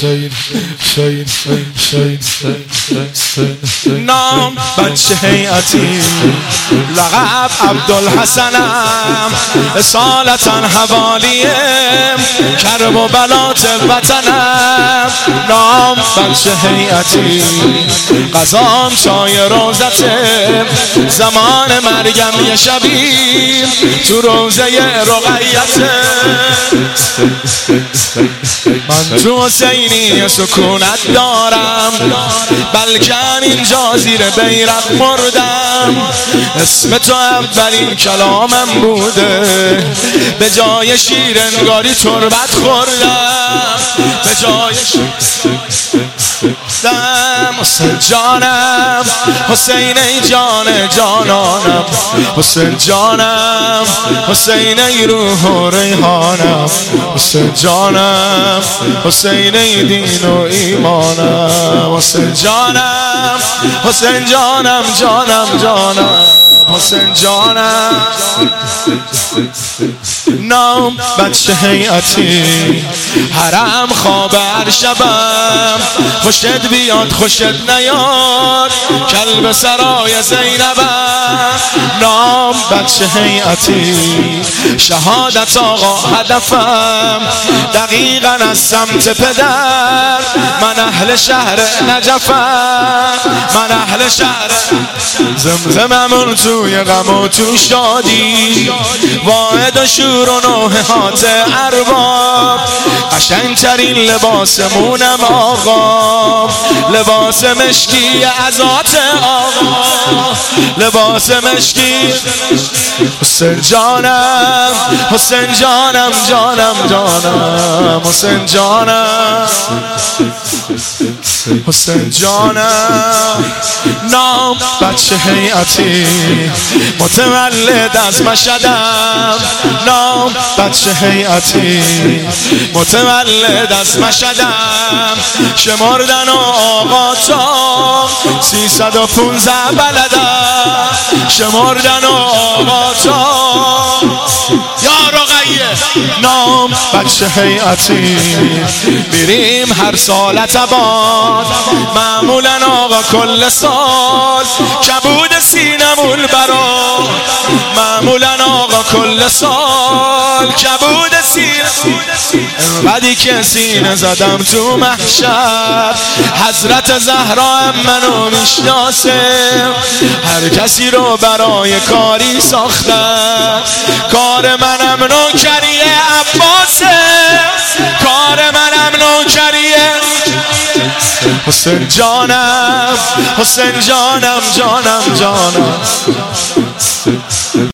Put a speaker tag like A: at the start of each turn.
A: نام بچه هیئتی، لقب عبدالحسنم، اصالتا حوالیم، کرب و بلات وطنم. نام بچه هیئتی، قضام چای روزته، زمان مریم یه شبی تو روزه رقیته. من تو حسینی سکونت دارم، بلکن اینجا زیر بیرق مردم. اسم تو اولین کلامم بوده، به جای شیر انگاری تربت خوردم، به جای حسین جانم، حسین ای جان جانانم، حسین جانم، حسین ای روح و ریحانم، حسین جانم، حسین ای دین و ایمانم، حسین جانم، حسین جانم، جانم جانم، حسین جانم. نام بچه هیئتی، حرم خواب هر شبم، خوشت بیاد خوشت نیاد، کلب سرای زینبم. نام بچه هیئتی، شهادت آقا هدفم، دقیقا از سمت پدر، من اهل شهر نجفم، من اهل شهر زمزممون توی غم و تو شادی، واحد و شور و نوحات ارباب، قشنگترین لباسمونم آقا، لباس مشکی عزات آقا، لباس مشکی. حسین جانم، حسین جانم، جانم جانم، حسین جانم، حسین جانم. نام بچه هیئتی، متولد از مشهدم. نام بچه هیئتی، متولد از مشهدم، شمردن و آقا تا 315 بلدم، شمردن و آقا تا یا رقیه. نام بچه هیئتی، میریم هر سال عتبات، معمولا آقا کل سال، کبود سینمون برات، معمولا آقا کل سال، کبود سینمون. انقدی که سینه زدم تو محشر، حضرت زهرا هم منو میشناسه، هر کسی رو برای کاری ساختم، کار منم نوکریه عباسه، کار منم نوکریه. حسین جانم، حسین جانم، جانم جانم.